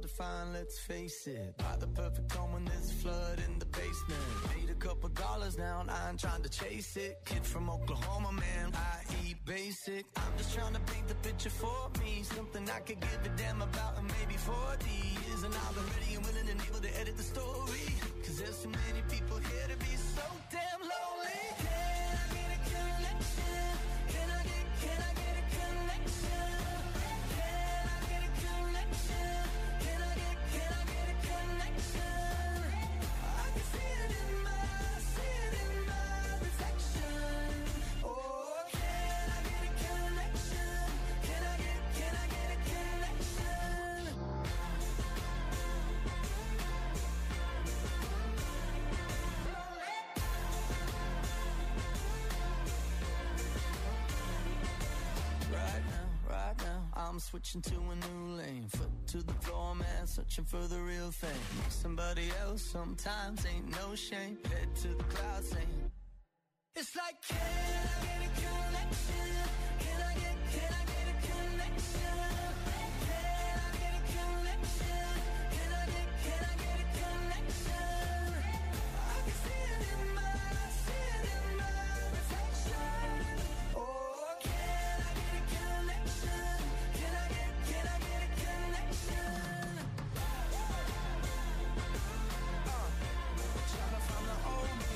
to find, let's face it. Buy the perfect home when there's a flood in the basement. Made a couple dollars now and I ain't trying to chase it. Kid from Oklahoma, man, I eat basic. I'm just trying to paint the picture for me. Something I could give a damn about in maybe 40 years. And I've been ready and willing and able to edit the story. Cause there's so many people here to be so damn lonely. Can I get a connection? Can I get a connection? Can I get a connection? Can I get a connection? I can see it in my reflection. Oh, can I get a connection? Can I get a connection? Right now, I'm switching to a new lane. Foot to the floor, man, searching for the real thing. Somebody else sometimes ain't no shame. Head to the clouds saying, it's like, can I get a connection? Can I get a connection? Can I get a connection? Can I get a connection? I can see it in my reflection. Oh, can I get a connection? Can I get a connection? Trying to find the old me.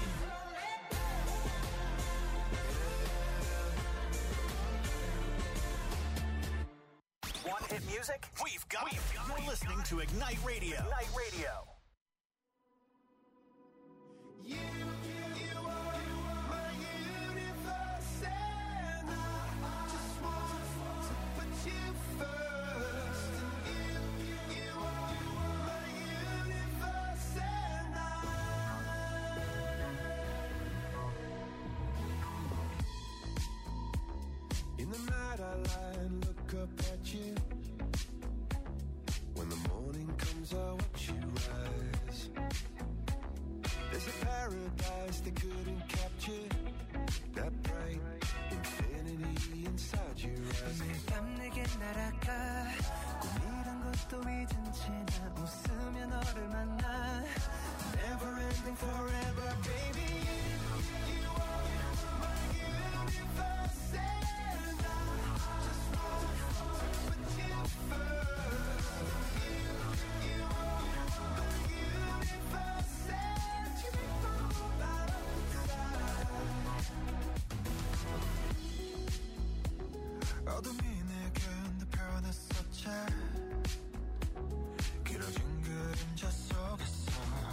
Want hit music? We've got it. You're listening to Ignite Radio. Ignite Radio. You are my universe, and I just want to put you first. And you are my universe, and in the night I lie and look up at you. When the morning comes, I watch you rise. There's a paradise they couldn't capture. That bright infinity inside your eyes. 매일 밤 내게 날아가 꿈이란 것도 잊은 채 나 웃으며 너를 만나. Never ending forever, baby. You are my universe, and I just want to put you first. You are my universe, and you make my whole life inside. 어둠이 내게 내 변했었지. 길어진 그림자 속에서.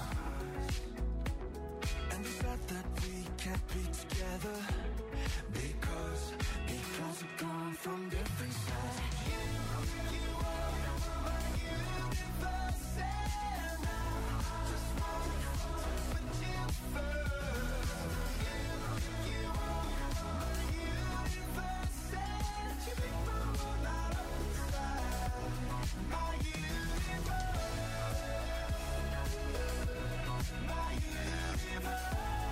And we thought that we can't be together because we're gone from different sides. You are my universe, and I just want to put you first. You are my universe, and you make my world out of inside. My universe, my universe.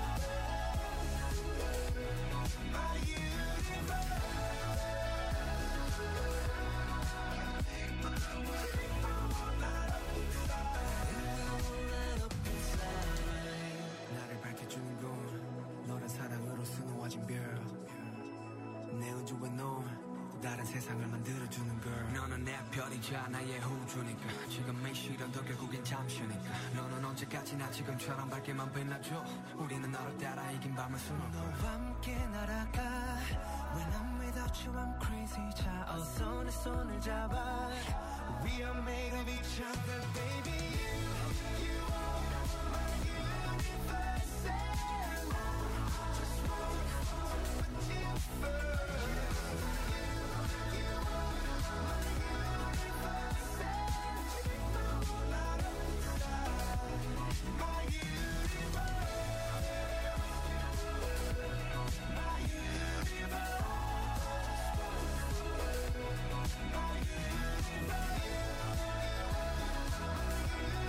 나를 밝혀주는 건 너란 사랑으로 수놓아진 별. 내 우주에 넌 다른 세상을 만들어주는 걸. 너는 내 별이자 나의 우주니까. 지금의 시련도 결국엔 잠시니까. 너는 언제까지나 지금처럼 밝게만 빛나줘. 우리는 너를 따라 이긴 밤을 수놓고 너와 함께 날아가. When I'm without you I'm crazy. 자 어서 내 손을 잡아. We are made of each other, baby. You are my universe, and I just want to put you first. You are my universe, and you make my whole life inside. My universe, my universe. My universe.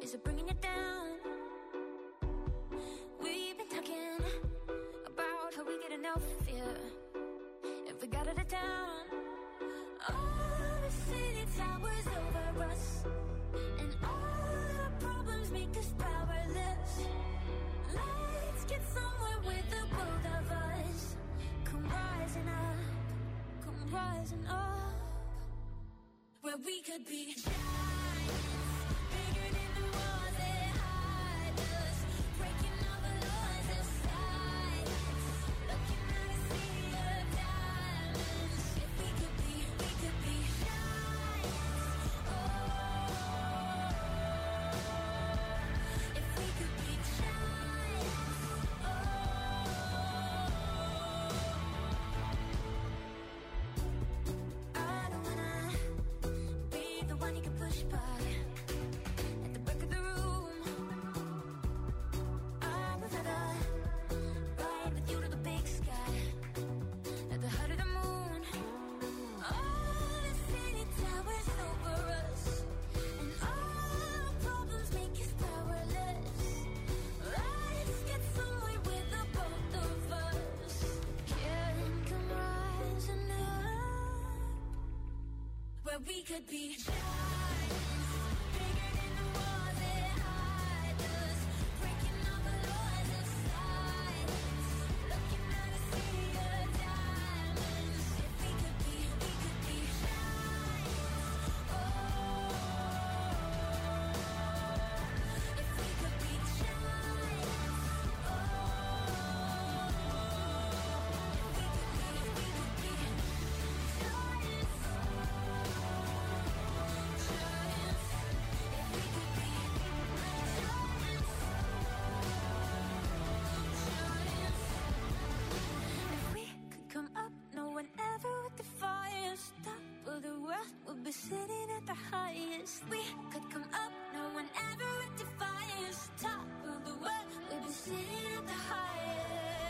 Is it bringing you down? We've been talking about how we get enough fear if we got out of town. All the city towers over us, and all our problems make us powerless. Let's get somewhere with the both of us. Come rising up, come rising up, where we could be giants, bigger than the walls that hide us, breaking all the laws of science, looking at a sea of diamonds. If we could be giants. Oh, if we could be giants. Oh, I don't wanna be the one you can push by at the back of the room. I would rather ride with you to the big sky, at the heart of the moon. All the city towers over us, and all our problems make us powerless. Let's get somewhere with the both of us. Yeah, come rising up, where we could be giants, bigger than the walls that hide us, breaking all the laws of science, looking at a sea of diamonds. If we could be giants. Oh, if we could be giants. Oh, if we could be giants. If we could come up, no one ever would defy us. Top of the world, we'll be sitting at the highest. We could come up, no one ever would defy us. Top of the world, we'll be sitting at the highest.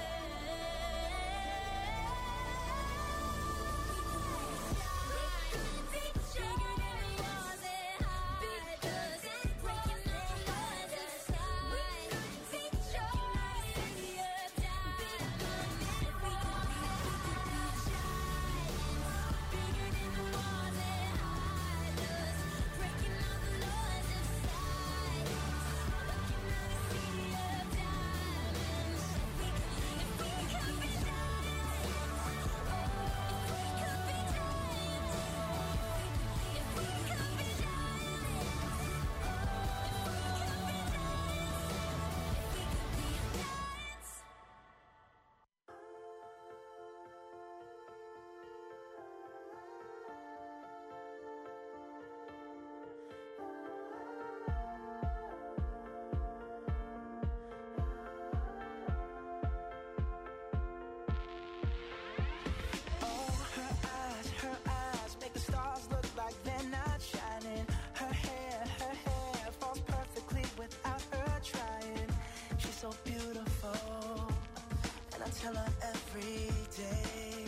Her eyes make the stars look like they're not shining. Her hair falls perfectly without her trying. She's so beautiful, and I tell her every day.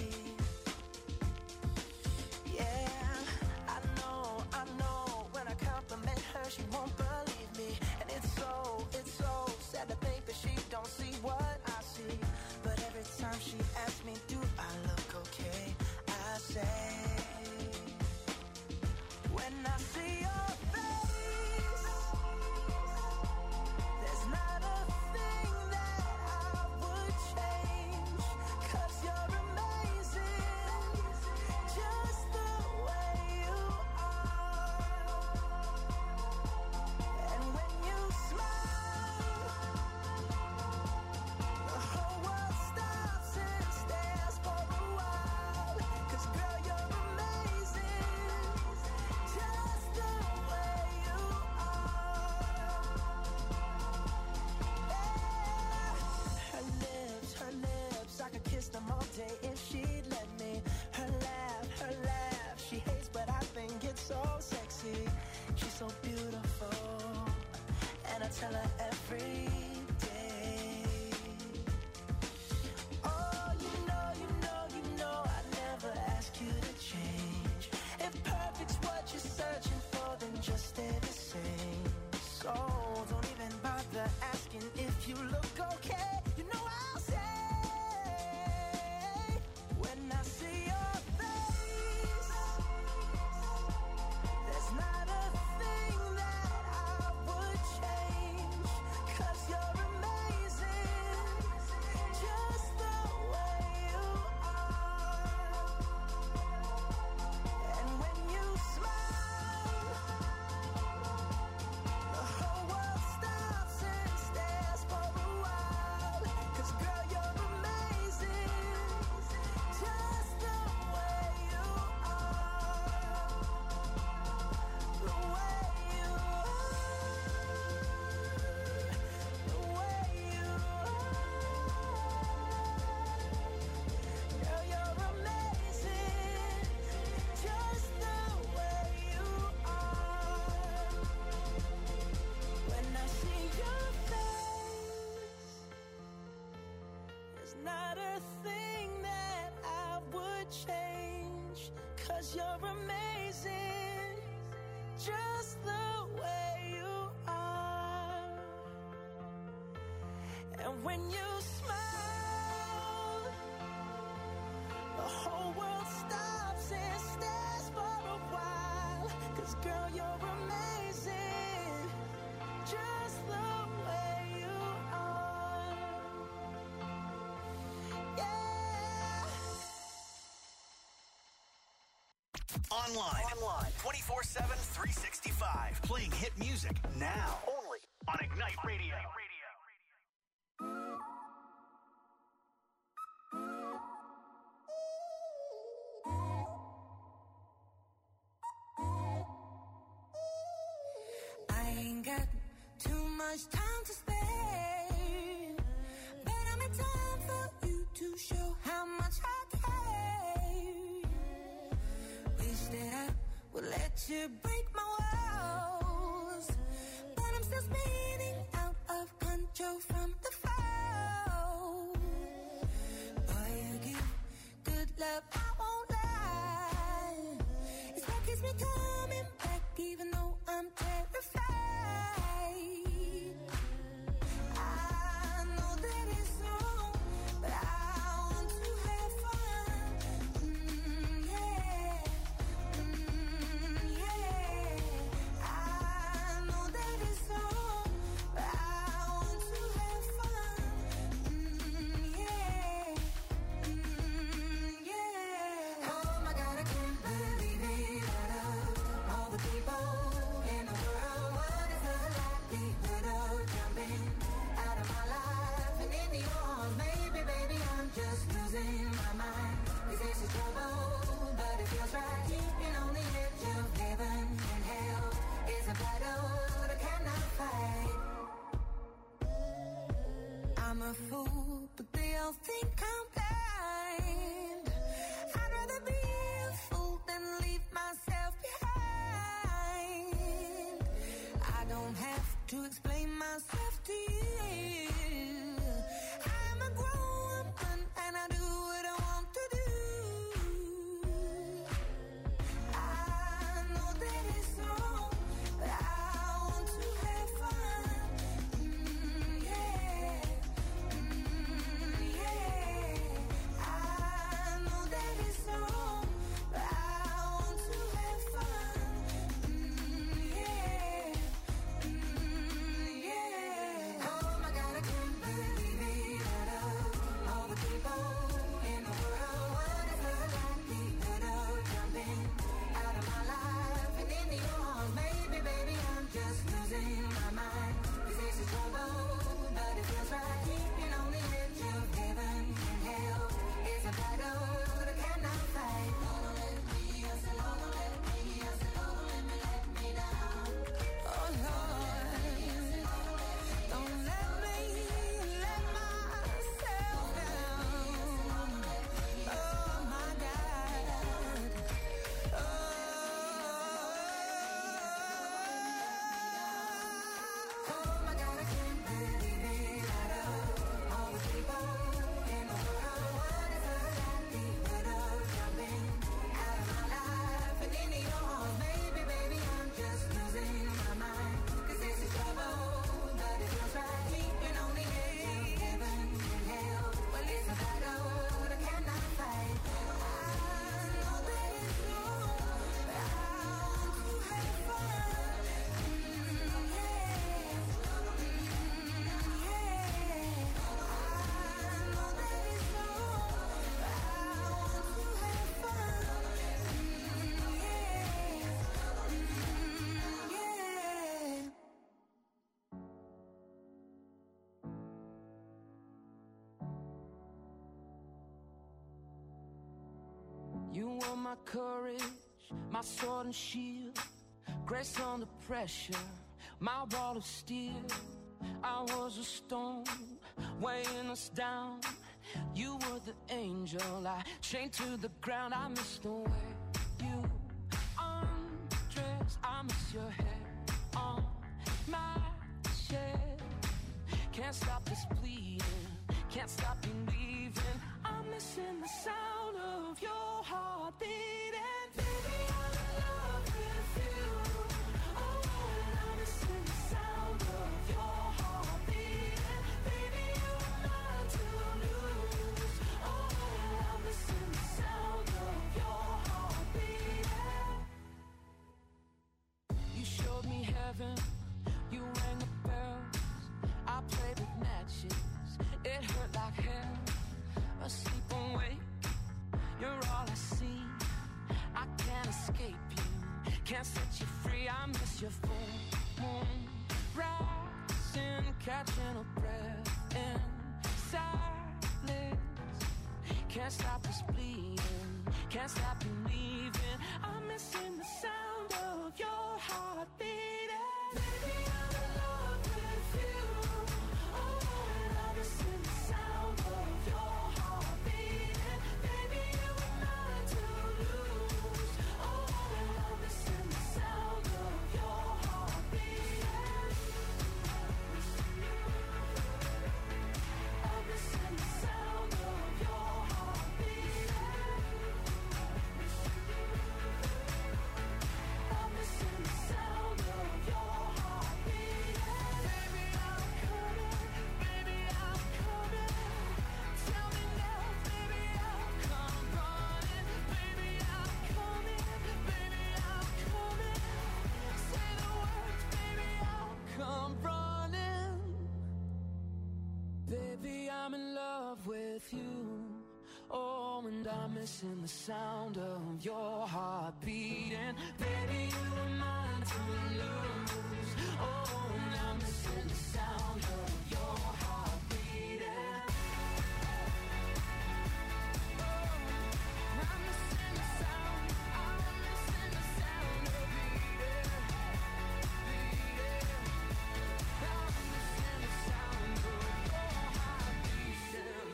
Yeah, I know, when I compliment her, she won't believe me. And it's so sad to think that she don't see what I see. But every time she asks me, do I look okay? I say, when I see your face, there's not a thing that I would change. 'Cause you're amazing, just the way you are. And when you smile, the whole world stops and stares for a while. 'Cause girl, you're amazing, just the way you are. Yeah. Her lips, I could kiss them all day if she'd let me. Her laugh, she hates but I think it's so sexy. She's so beautiful, and I tell her every day. Oh, you know, I never ask you to change. If perfect's what you're searching for, then just stay the same. So not a thing that I would change, 'cause you're amazing, just the way you are. And when you smile, the whole world stops and stares for a while, 'cause girl, you're amazing, just the way you are. Yeah. Online 24/7, 365. Playing hit music now. Only on Ignite Radio. I ain't got too much time to spare, but I'm in time for you to show how much I care. Wish that I would let you break my walls, but I'm still spinning out of control from the fall. Boy, you give good love, I won't lie. It's what keeps me coming back, even though I'm terrified. I know that it's wrong, but I want to have fun. Yeah. Yeah. I know that it's wrong, but I want to have fun. Yeah. Yeah. Oh my God, I can't believe it. Out of all the people in the world, what is the likelihood of jumping out of my life and into yours? Maybe, baby, I'm just losing my mind. 'Cause this is trouble, but it feels right. Keeping on the edge of heaven and hell is a battle that I cannot fight. I'm a fool, but they all think I'm blind. I'd rather be a fool than leave myself behind. I don't have to explain myself to you. I'm a grown woman and I do what I want to do. I know that it's wrong, but I want to have fun. Yeah. Yeah. I know that it's wrong, but I want to have fun. Yeah. Yeah. Oh my God, I can't believe it. Out of all the people in the world, what is the likelihood of jumping out of my life and into yours? Maybe, baby, I'm just losing my mind. 'Cause this is trouble, but it feels right. Keeping on the edge of heaven and hell is a battle that I cannot fight. Don't let me, I said, don't let me, I said, don't let me down. Oh Lord, don't let me let myself down. Oh my God. Oh my God, I can't believe it. Out of all the people in the world, what is the likelihood of jumping out of my life and into yours? Maybe, baby, I'm just losing my mind. 'Cause this is trouble, but it feels right. Keeping on the edge of heaven and hell. Well, it's a battle that I cannot fight. I know that it's wrong, but I want to have fun. Yeah. Yeah. I know that it's wrong, but I want to have fun. Yeah. You are my courage, my sword and shield, grace under pressure, my wall of steel. I was a stone weighing us down. You were the angel I chained to the ground. I miss the way you undress. I miss your hair on my chest. Can't stop this bleeding, can't stop believing. catching a breath in silence. Can't stop this bleeding, can't stop believing. I'm missing the sound of your heart beating. Baby, I'm in love with you. Oh, and I'm missing the sound of your heart beating. Baby, you were mine to lose. Oh, and I'm missing the sound of your heart beating. I'm missing the sound of your heart beating. I'm missing the sound of your heart beating. Baby, I'm coming. Baby, I'm coming. Tell me now, baby, I'll come running. Baby, I'm coming. Baby, I'm coming. Say the words, baby, I'll come running. Baby, I'm in love with you. Oh, and I'm missing the sound of your heart beating. Baby, you were mine to lose. Oh, and I'm missing the sound of your heart beating. Oh, I'm missing the sound. I'm missing the sound of beating. I'm missing the sound of your heart beating.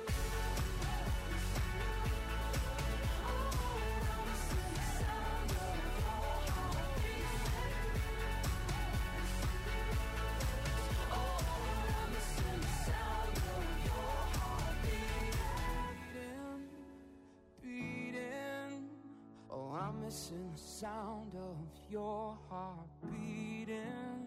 Oh, I'm missing the sound of your heart beating.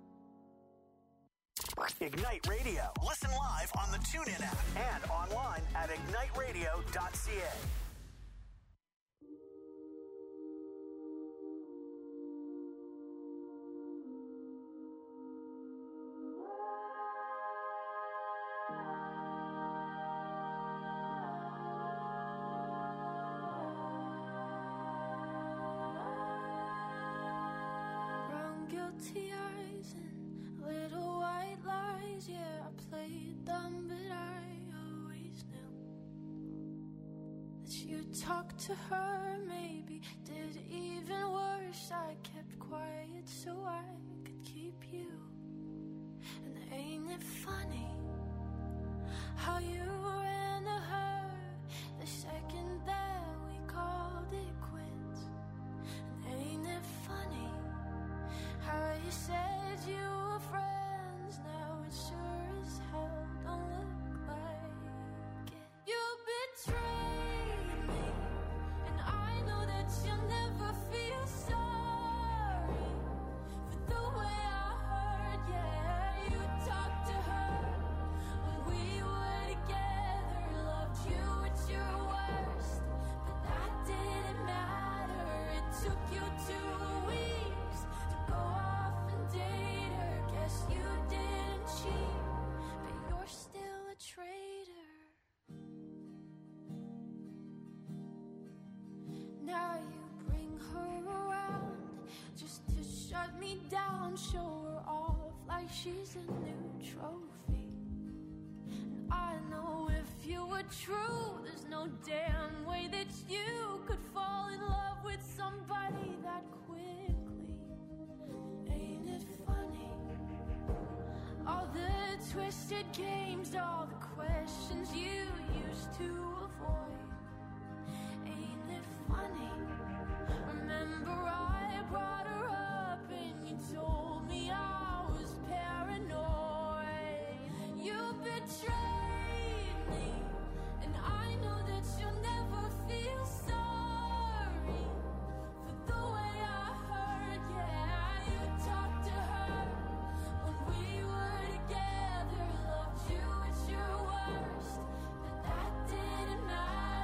Ignite Radio. Listen live on the TuneIn app and online at igniteradio.ca. Brown guilty eyes and little white lies. Yeah, I played dumb, but I always knew that you talked to her. Maybe did even worse. I kept quiet so I could keep you. And ain't it funny how you ran to her the second that we called it quits? And ain't it funny how you said you were friends? Now it sure as hell don't look like it. You betrayed me, and I know that you'll never feel sorry for the way I hurt. Yeah, you talked to her when we were together, loved you at your worst, but that didn't matter. It took you 2 weeks to go off and date her. Guess you didn't cheat, but you're still a traitor. Now you bring her around just to shut me down, show her off like she's a new trophy. And I know if you were true, there's no damn way that you could fall in love with somebody that quickly. Ain't it funny? All the twisted games, all the questions you used to avoid. Ain't it funny? Remember I brought her up and you told me I was paranoid. You betrayed me, and I know that you'll never feel sorry for the way I hurt. Yeah, you talked to her when we were together, loved you at your worst, but that didn't matter.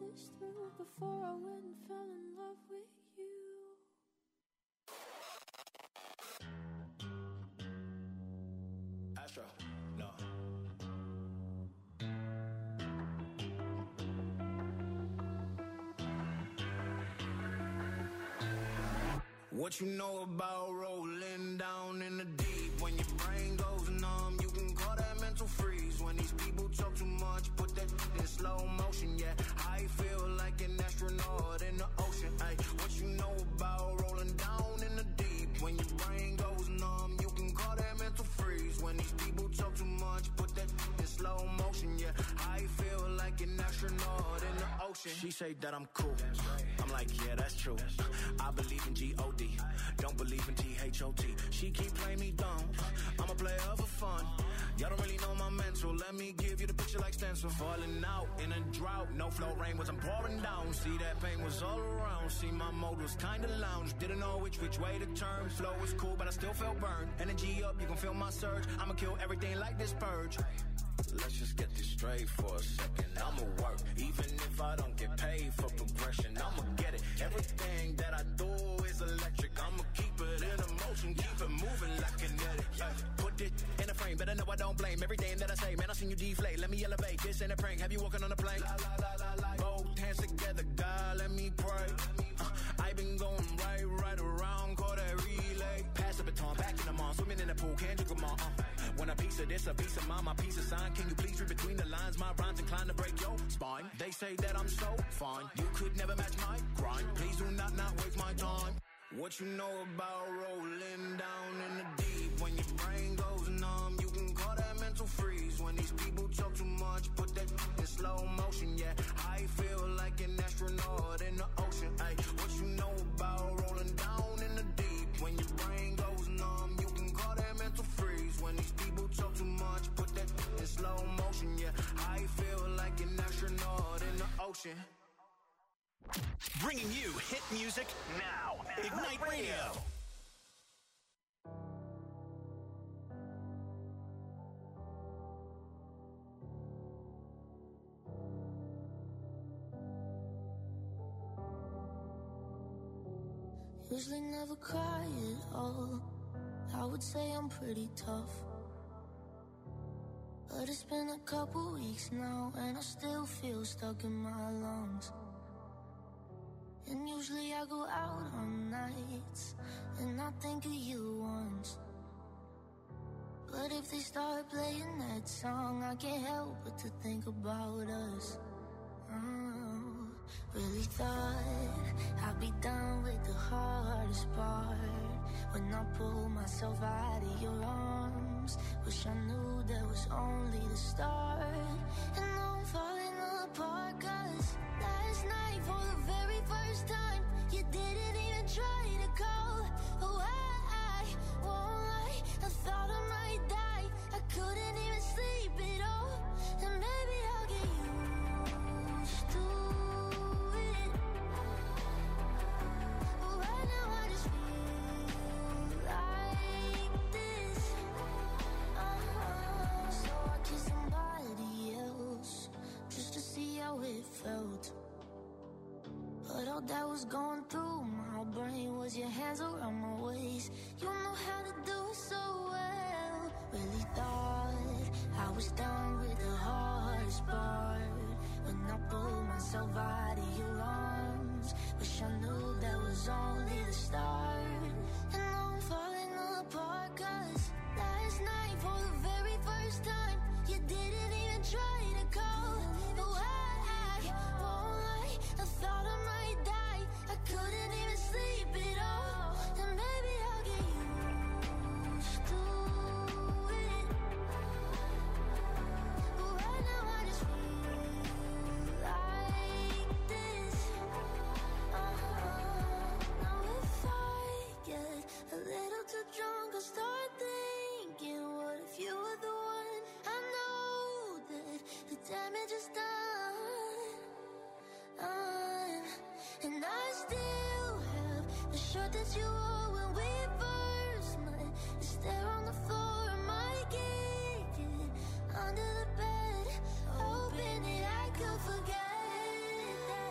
this through before I went and fell in love with you. Astro, no. What you know about rolling down in the deep? When your brain goes numb, you can call that mental freeze. When these people talk too much, put that in slow motion, yeah. I feel like an astronaut in the ocean, ay. What you know about rolling down in the deep? When your brain goes numb, you can call that mental freeze. When these people talk too much, put that in slow motion, yeah. I feel like an astronaut in the ocean. She say that I'm cool. I'm like, yeah, that's true. I believe in G-O-D. Don't believe in T-H-O-T. She keep playing me dumb. I'm a player for fun. Y'all don't really know my mental. Let me give you the picture like stencil. Falling out in a drought. No flow rain wasn't pouring down. See, that pain was all around. See, my mode was kinda lounge. Didn't know which way to turn. Flow was cool, but I still felt burned. Energy up, you can feel my surge. I'ma kill everything like this purge. Let's just get this straight for a second. I'ma work, even if I don't get paid for progression. I'ma get it. Everything that I do is electric. I'ma keep it in motion, keep it moving like kinetic. Put it in a frame, better know I don't blame everything that I say. Man, I seen you deflate. Let me elevate. This ain't a prank. Have you walking on a plane? Both hands together, God, let me pray. I been going right around, call that relay. Pass the baton, back in the mall, swimming in the pool, can't drink them all. Want a piece of this, a piece of mine, my piece of sign. Can you please read between the lines? My rhymes inclined to break your spine. They say that I'm so fine, you could never match my grind. Please do not waste my time. What you know about rolling down in the deep? When your brain goes numb, you can call that mental freeze. When these people talk too much, put that in slow motion, yeah. I feel like an astronaut in the ocean, ay. What you know about rolling down in the deep? When your brain goes numb, you can call that mental freeze. When these people talk too much, put that in slow motion, yeah. I feel like an astronaut in the ocean. Bringing you hit music now. Ignite Radio. Usually never cry at all. I would say I'm pretty tough. But it's been a couple weeks now, and I still feel stuck in my lungs. And usually I go out on nights, and I think of you once. But if they start playing that song, I can't help but to think about us. Really thought I'd be done with the hardest part. When I pull myself out of your arms, wish I knew that was only the start. And now I'm falling apart, 'cause last night for the very first time, you didn't even try to call. Oh, I won't lie, I thought I might die. I couldn't even sleep at all. And maybe I'll get used to it. But right now I just feel like this. So I kissed somebody else just to see how it felt. But all that was going through my brain was your hands around my waist. You know how to do it so well. Really thought I was done with the hardest part. When I pulled myself out of your arms, wish I knew that was only the start. And now I'm falling apart, 'cause last night for the very first time, you didn't even try to call. Oh, I won't lie, I thought I might die. I couldn't even sleep at all. And maybe I'll get used to it. But right now I just feel like this. Now if I get a little too drunk, I'll start thinking, what if you were the one? I know that the damage is done. And I still have the shirt that you wore when we first met. It's there on the floor, I might kick it under the bed, hoping that I could forget that.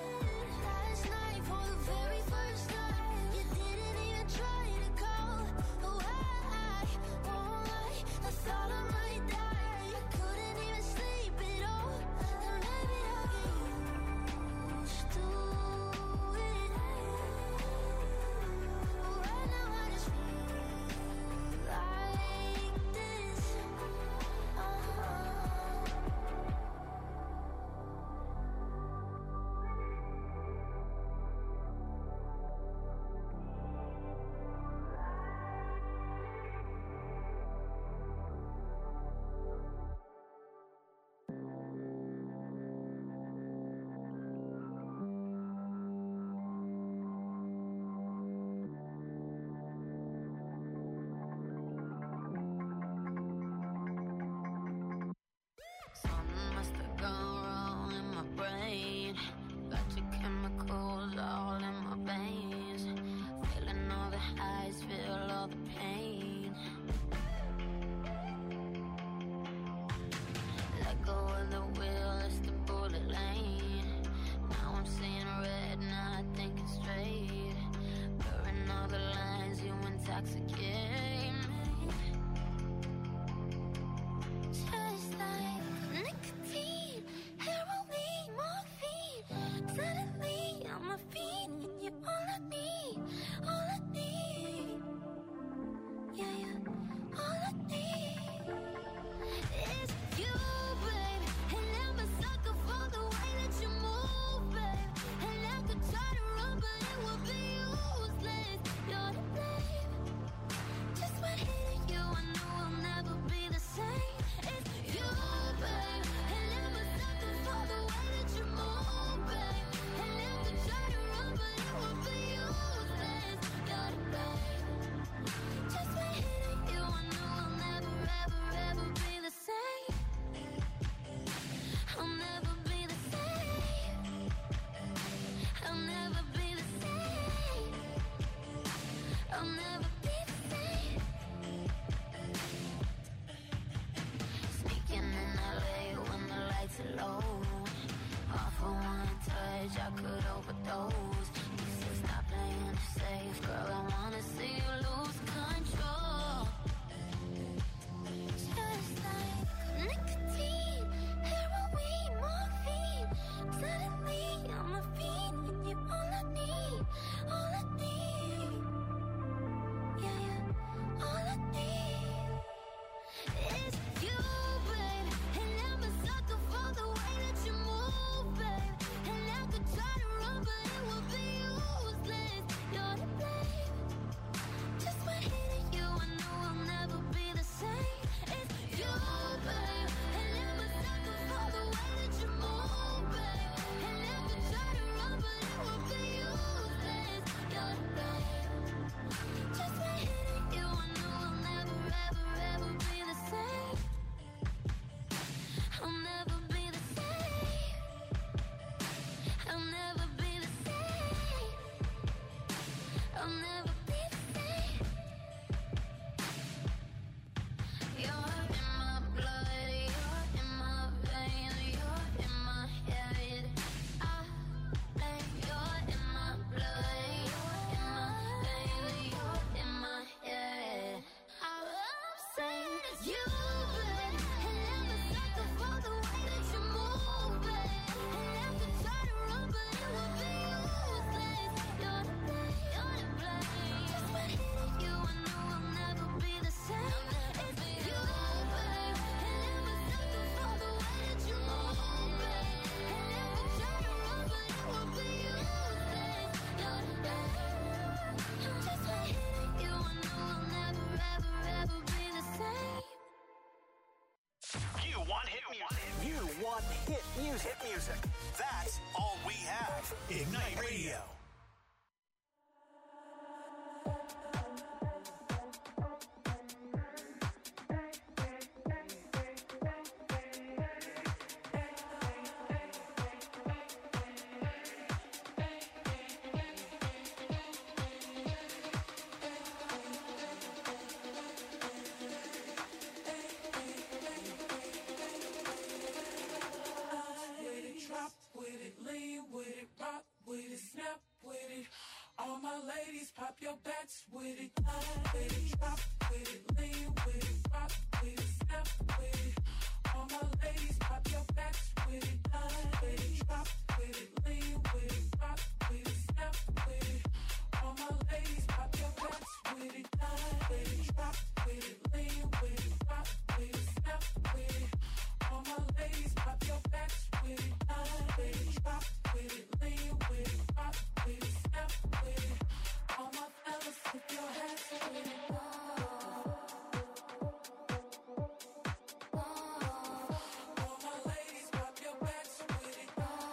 music. That's all we have. Ignite Radio. Pop your backs with it, with it, drop with it, lean with it, rock with it, snap with it. All my ladies, pop your backs with it, with it, drop with it, lean with it, rock with it, snap with it. All my ladies, pop your backs with it, with it, drop with it, lean with it, rock with it, snap with it. All my ladies, pop your backs with it, with it, drop with it, lean with it, rock with it, snap with it. All my fellas, put your hands with it. All my ladies, pop your backs with it.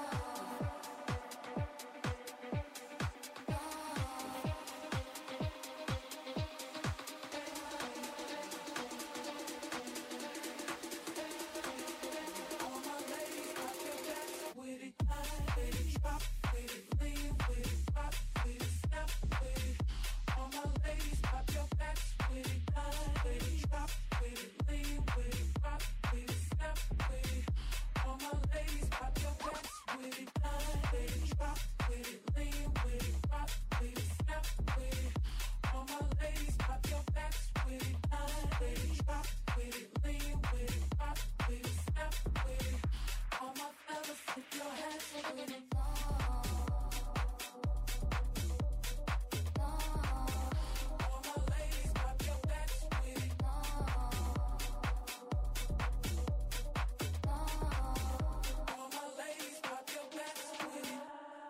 All my ladies, pop your backs with it. With it, drop with it, lean with it, rock with it, snap with it. All my ladies, pop your backs with it. With it, drop with it, lean with it, rock with it, snap with it. All my ladies, pop your backs with it. With it, drop with it, lean with it, rock with it, snap with it. All my ladies, pop your backs with it. With it, drop with it, lean with it, rock with it, snap with it. All my fellas, put your hands with it. All my ladies, pop your backs with it. All my ladies, pop your backs with it.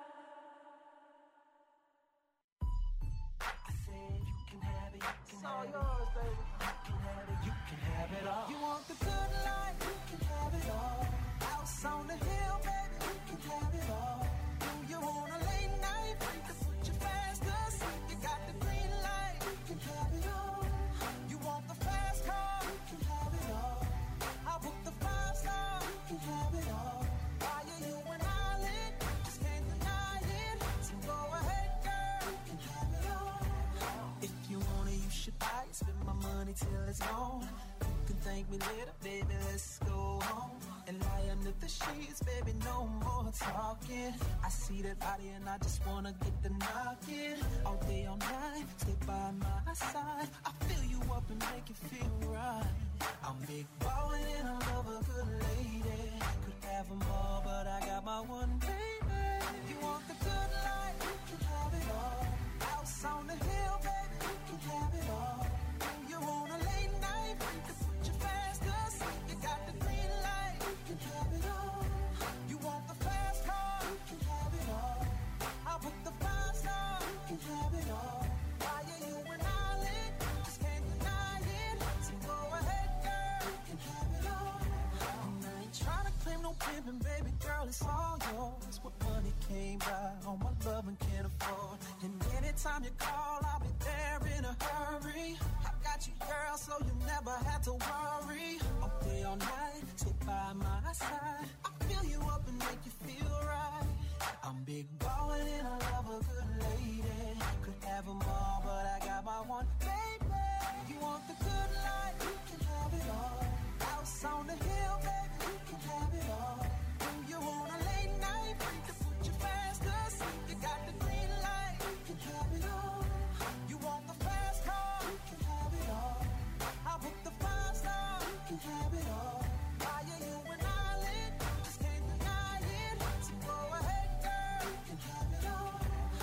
I said you can have it, you can have it. Yours, baby. You can have it, you can have it all. You want the good life, you can have it all. House on the hill, baby, you can have it all. Do you want a late night? To put you fast, you got the green light, you can have it all. You want the fast car, you can have it all. I'll book the 5-star, you can have it all. Why are you an island? Just can't deny it. So go ahead, girl, you can have it all. If you want it, you should buy it. Spend my money till it's gone. You can thank me later, baby, let's go home. And lie under the sheets, baby, no more talking. I see that body and I just wanna get the knocking. All day, all night, stay by my side. I fill you up and make you feel right. I'm big ballin' and I love a good lady. Could have them all, but I got my one baby. You want the good life, you can have it all. House on the hill, baby, you can have it all. Do you want a late night? To put you fast, you got the green light, you can have it all. You want the fast car, you can have it all. I'll book the 5-star, you can have it all. Why are you an island? Just can't deny it. So go ahead, girl, you can have it all. And I ain't tryna claim no pimpin', baby girl, it's all yours. What money came by, all my love and can't afford. And anytime you call, I'll be there in a hurry. I got you, girl, so you never have to worry. All day, all night, stay by my side. I fill you up and make you feel right. I'm big ballin' and I love a good lady. Could have them all, but I got my one baby. You want the good life, you can have it all. House on the hill, baby, you can have it all. Do you want a late night? To put you fast, you got the green light, you can have it all. You want the fast car, you can have it all. I'll book the 5-star, you can have it all. Why are you an island? Just can't deny it. So go ahead, girl, you can have it all.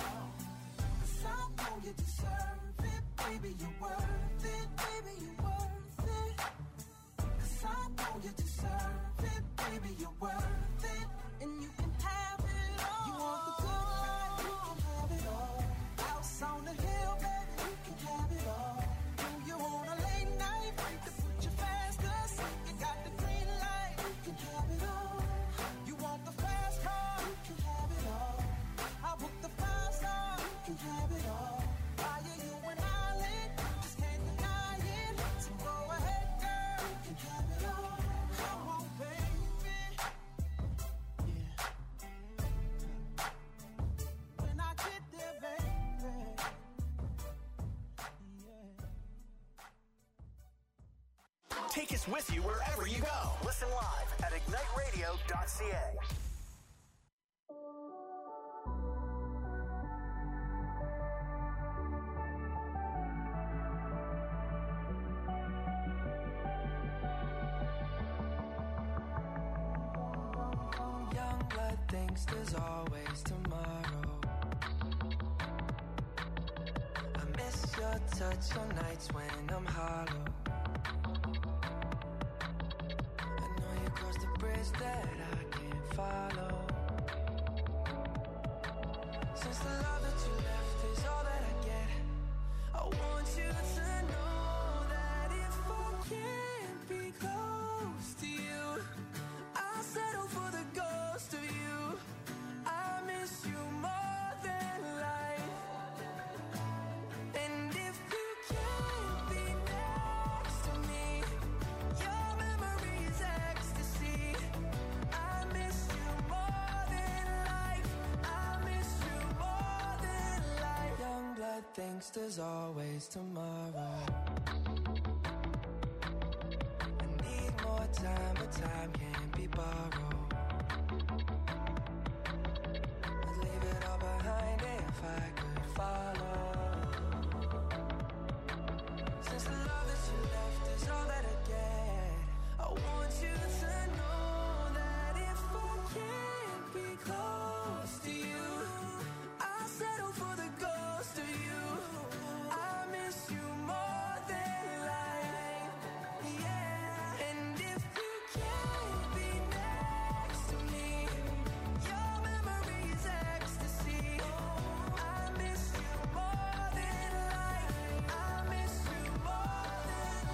'Cause I know you deserve it, baby, you're worth it, baby, you're worth it. 'Cause I know you deserve it, baby, you're worth it. And you can have it all. You want the good life, you can have it all. House on the hill, baby, you can have it all. Do you want a late night? To put you fast, you got the green light, you can have it all. You want the fast Take us with you wherever you go. Listen live at igniteradio.ca. Young blood thinks there's always tomorrow. I miss your touch on nights when I'm hollow. Cross the bridge that I can't follow. Since the love that you left is all that I get, I want you to know that if I can't be close to you, I'll settle for the ghost of you. I miss you more than life. And if you can't be next to me, your memory is ecstasy. I miss you more than life. I miss you more than life. Young blood thinks there's always tomorrow. I need more time, but time can't be borrowed. I'd leave it all behind if I could follow. Since the love that you left is all that I get, I want you to know that if I can't be close to you, I'll settle for the ghost of you. I miss you more than life, yeah. And if you can't be next to me, your memory is ecstasy. I miss you more than life. I miss you more than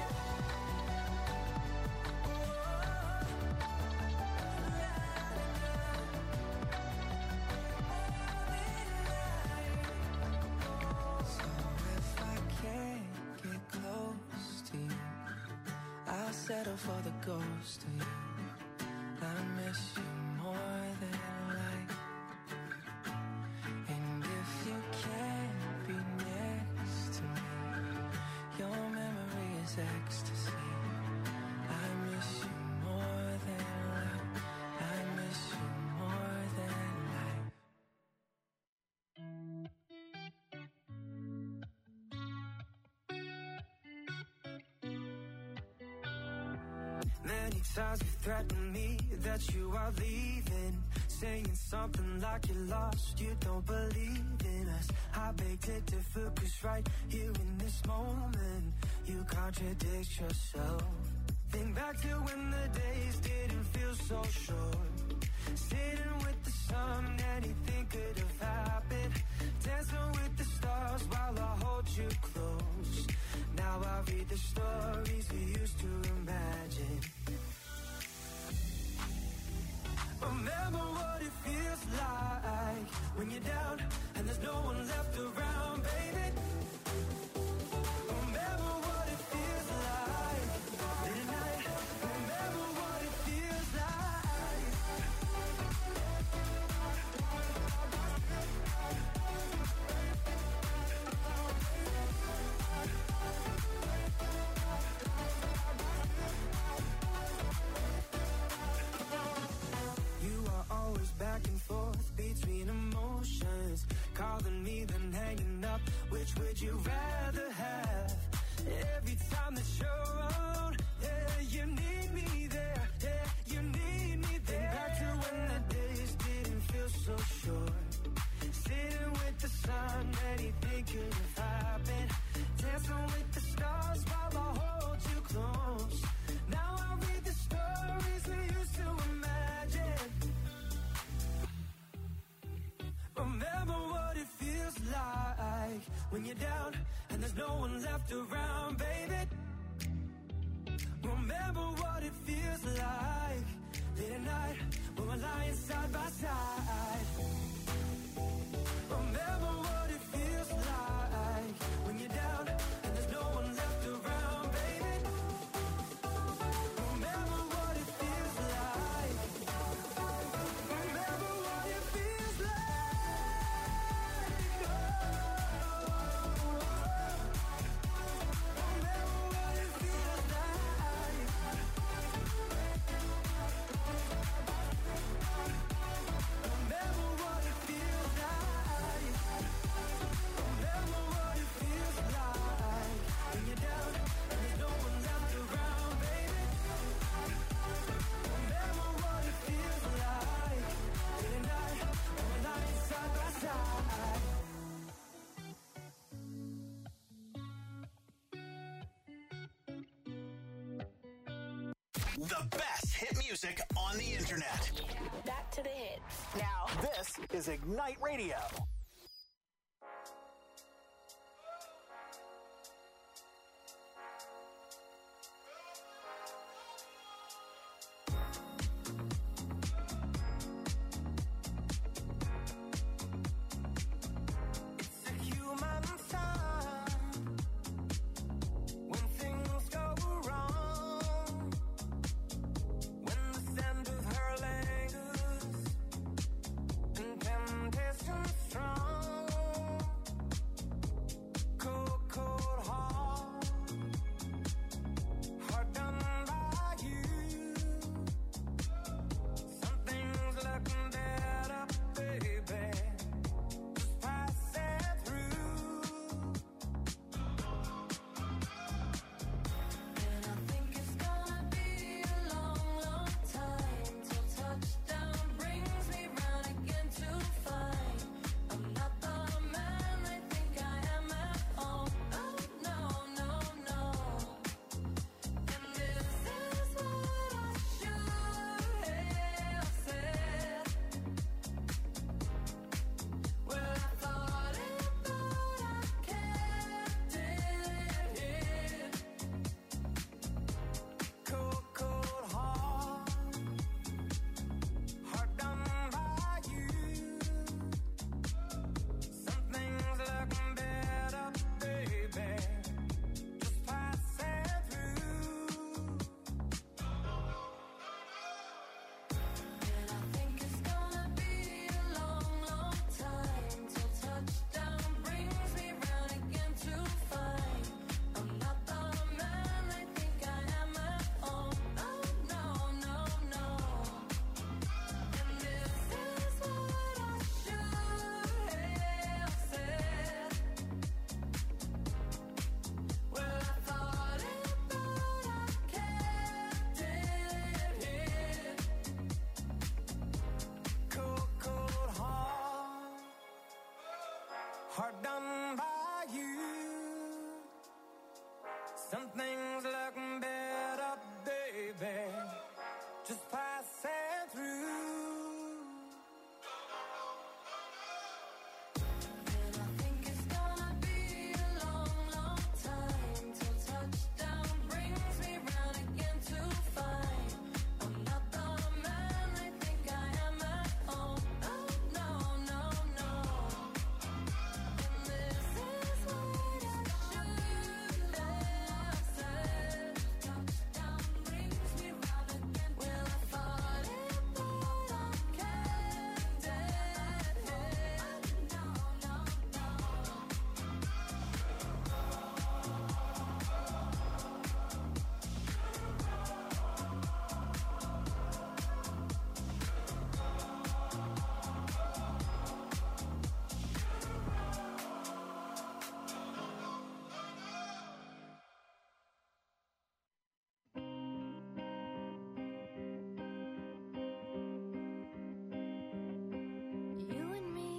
So if I can't get close to you, I'll settle for the ghost of you. I miss you more than life. And if you can't be next to me, your memory is ecstasy. I miss you more than life. I miss you more than life. Many times you threatened me that you are leaving, saying something like you're lost, you don't believe in us. I beg to differ, 'cause right here in this moment, you contradict yourself. Think back to when the days didn't feel so short, sitting with the sun, anything could have happened, dancing with the stars while I hold you close. Now I read the stories we used to imagine. Remember what it feels like when you're down and there's no one left around, baby. Remember what it feels like late at night. Remember what it feels like. You are always back and forth between emotions, calling me then hanging up. Which would you rather have? Every time that you're around, yeah, you need me there, yeah, you need me there. Back to when the days didn't feel so short, sitting with the sun, anything could have happened, dancing with the stars while I hold you close. Now I read the stories we used to imagine. Remember what it feels like when you're down and there's no one left around, baby. Remember what it feels like late at night when we're lying side by side. Remember what it feels like when you're down and there's no one left around, baby. Remember what it feels like. Remember what it feels like. Remember what it feels like. The best hit music on the internet. Back to the hits. Now, this is Ignite Radio. Hard done by you. Some things look better, baby, just passing through. And I think it's gonna be a long, long time till touchdown brings me round again to find I'm not the man I think I am at home. Oh, no, no, no. And this is what I should have said. Touchdown brings me round again. Well, I thought it, but I can't dead head. No, no, no. You and me,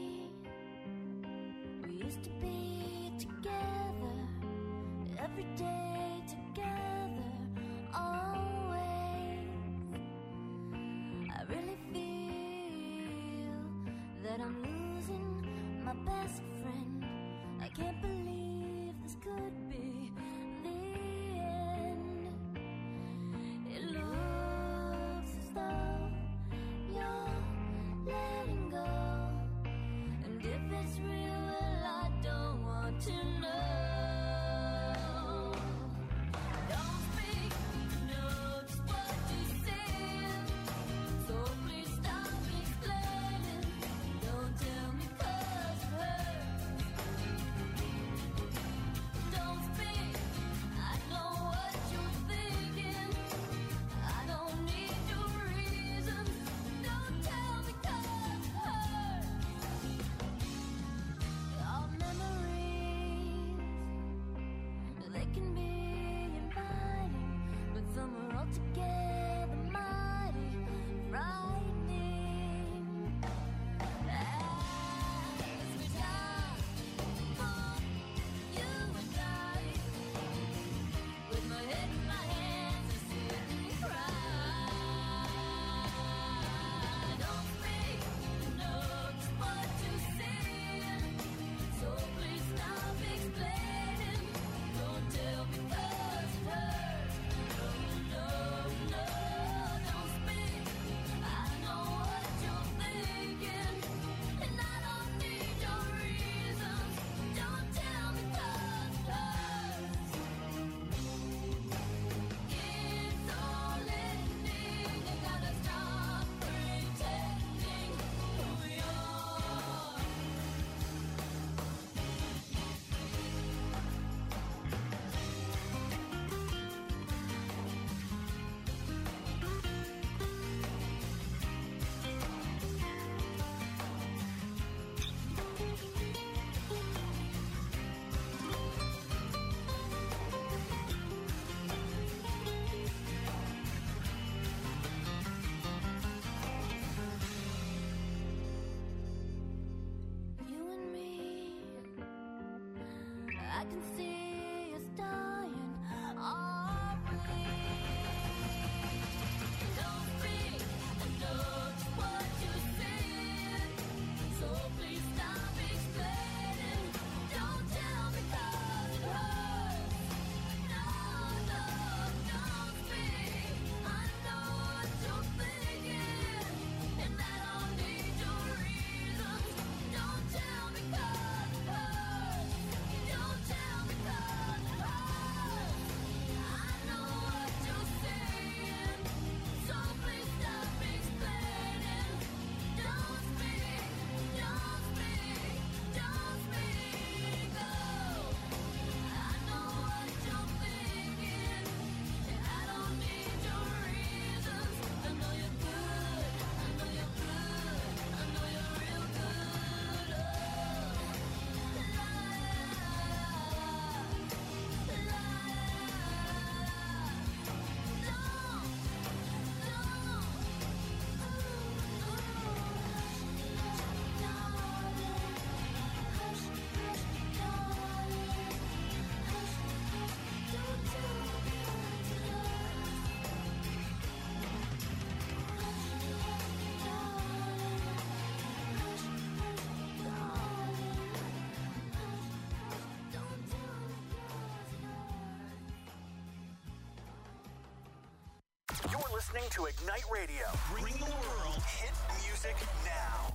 we used to be together, every day together, always. I really feel that I'm losing my best friend. I can't believe this could be the end. It looks as though you're letting go, and if it's real, well, I don't want to know. Don't speak, know just what you said, so please stop explaining. Don't tell me 'cause it hurts. Don't speak, I know what you're thinking. I don't need your reasons. Don't tell me 'cause it hurts. Our memories, they can be inviting, but some are altogether mighty frightening. As we die for you and I, with my head in my hands and sitting crying. I can see us dying. Are we? Don't speak, I know just what you're saying. So please stop explaining. Don't tell me 'cause it hurts. No, no, don't speak. I know what you're thinking, and I don't need your reasons. Don't tell me 'cause it hurts. Don't tell me 'cause it hurts. I know what you're saying, so please stop explaining. Don't speak, don't speak, don't speak. Oh, I know what you're thinking, and I don't need your reasons. I know you're good, I know you're good, I know you're real good. Oh, la, You're listening to Ignite Radio. Bring the world hit music now.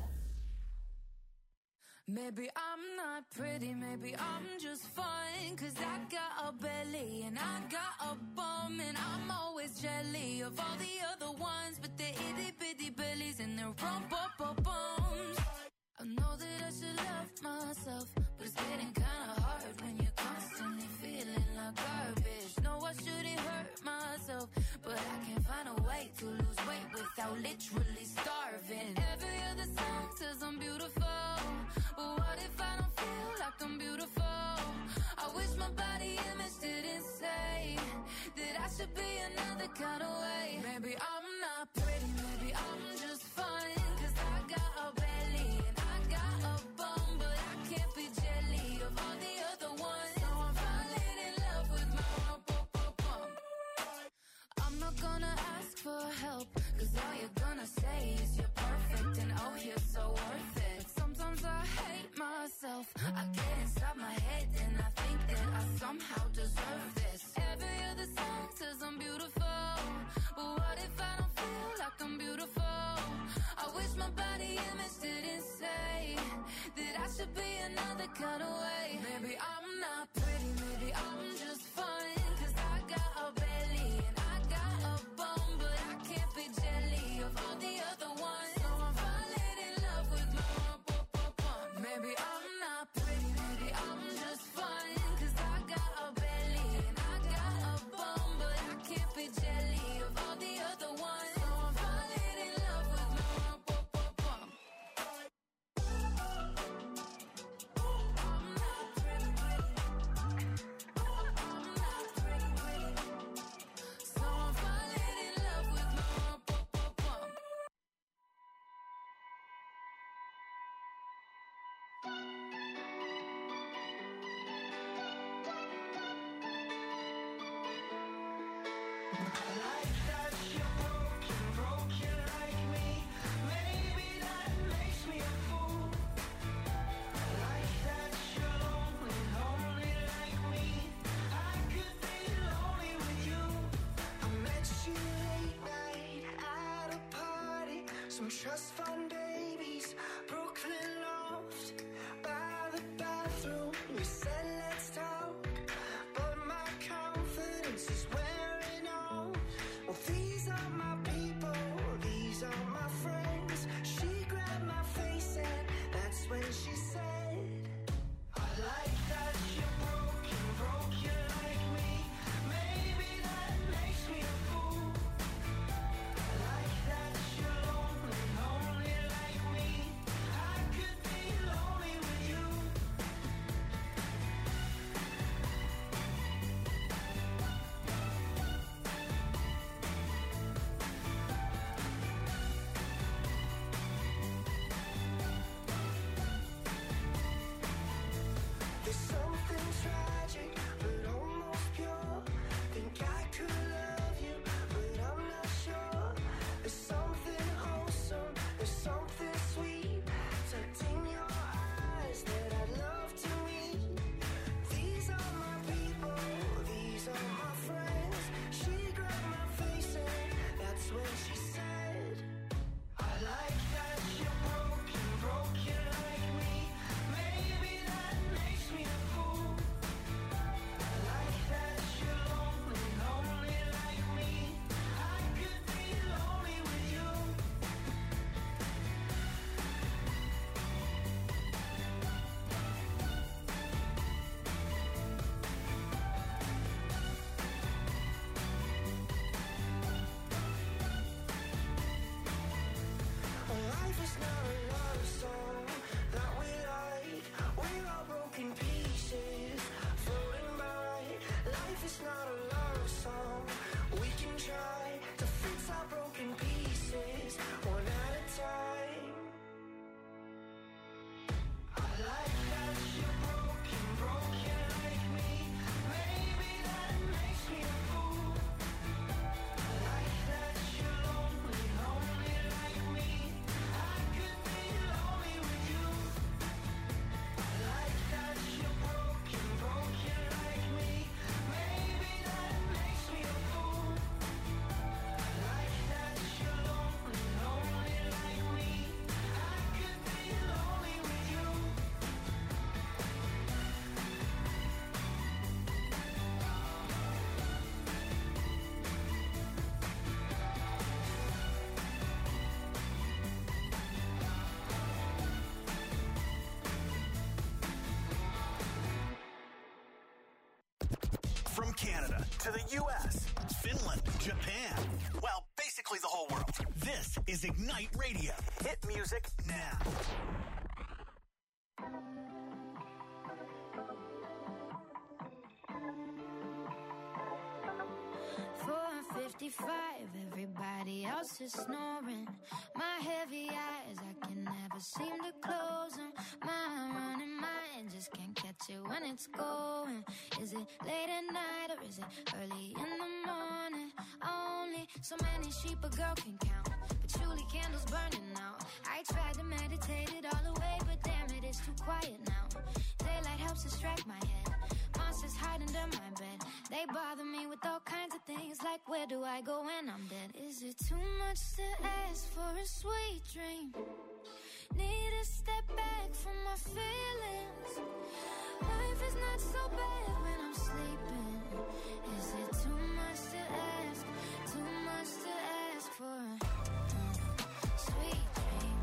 Maybe I'm not pretty, maybe I'm just fine. 'Cause I got a belly and I got a bum, and I'm always jelly of all the other ones, but they're itty bitty bellies and their rump-up-bums. I know that I should love myself, but it's getting kinda hard when you're constantly feeling like garbage. No, I shouldn't hurt myself, but I can't find a way to lose weight without literally starving. Every other song says I'm beautiful, but what if I don't feel like I'm beautiful? I wish my body image didn't say that I should be another kind of way. Maybe I'm not pretty, maybe I'm just fine. 'Cause I got a belly and I got a bum, but I can't be jelly of all the other ones. So I'm falling in love with my bum. I'm not gonna ask for help, 'cause all you're gonna say is you're perfect and oh, you're so worth it. Sometimes I hate myself, I get inside my head and I think that I somehow deserve this. Every other song says I'm beautiful, but what if I don't feel like I'm beautiful? I wish my body image didn't say that I should be another kind of way. Maybe I'm not pretty, maybe I'm just fine. 'Cause I got a belly and I got a bum, but I can't be jelly of all the other ones. So I'm falling in love with my bum. Maybe I'm not pretty, maybe I'm just fine. 'Cause I got a belly and I got a bum, but I can't be jelly of all the other ones. So I'm falling in love with my bum. I'm not pretty, I'm not pretty, so I'm falling in love with my bum. Some trust fund babies, Brooklyn loft, by the bathroom. We said let's talk, but my confidence is wearing off. Well, these are my people, these are my friends. She grabbed my face and that's when she said, I like that you're broken like me. Maybe that makes me a fool. I like that you're lonely like to the U.S., Finland, Japan. Well, basically the whole world. This is Ignite Radio. Hit music now. 4:55, everybody else is snoring. My heavy eyes, I can never seem to close them. My running mind just can't catch it when it's going. Is it late at night or is it early in the morning? Only so many sheep a girl can count, patchouli candles burning out. I tried to meditate it all away, but damn it, it's too quiet now. Daylight helps distract my head. Monsters hide under my bed. They bother me with all kinds of things, like where do I go when I'm dead? Is it too much to ask for a sweet dream? Need to step back from my feelings. Life is not so bad when I'm sleeping. Is it too much to ask? Too much to ask for a sweet dream?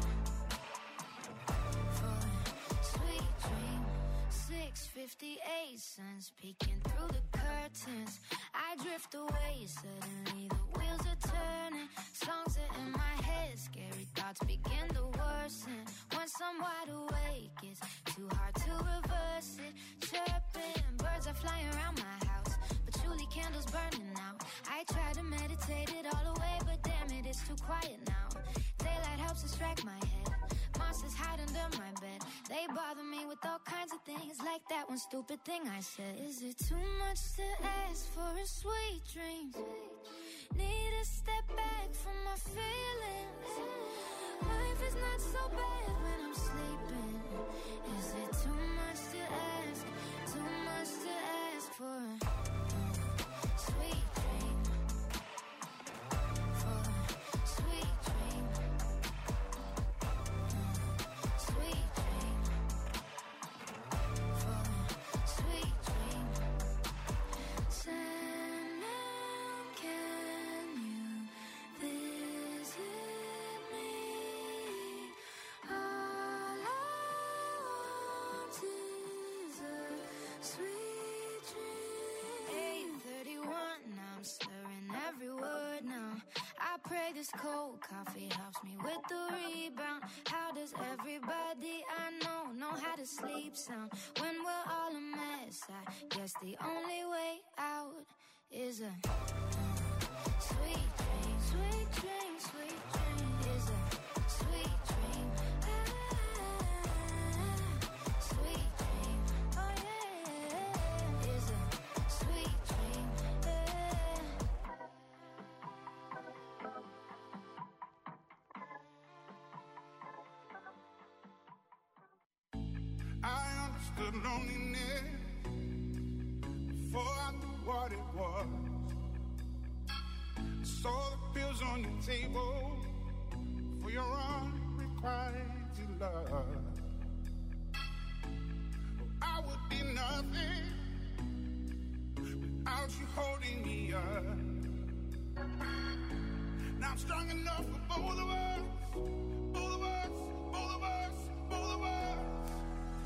For a sweet dream. 6:58, sun's peeking through the curtains. I drift away, suddenly the wheels are turning. Songs are in my head, scary thoughts begin to worsen. Once I'm wide awake, it's too hard to reverse it. Chirping, birds are flying around my house, patchouli candles burning out. I try to meditate it all away, but damn it, it's too quiet now. Daylight helps distract my head. Monsters hide under my bed. They bother me with all kinds of things, like that one stupid thing I said. Is it too much to ask for a sweet dream? Need to step back from my feelings. Life is not so bad when I'm sleeping. Is it too much to ask? Too much to ask for a sweet dream? For a sweet dream. Sweet dream. For a sweet dream. Sandman, can you visit me? All I want is a sweet dream. 8:31, I'm slurring every word now. I pray this cold coffee helps me with the rebound. How does everybody I know how to sleep sound? When we're all a mess, I guess the only way out is a sweet dream. Sweet dream, sweet dream is a sweet dream. Sweet dream, oh yeah, is a sweet dream. I understood loneliness before I knew what it was. I saw the pills on your table for your unrequited love. Oh, I would be nothing without you holding me up. Now I'm strong enough for both of us.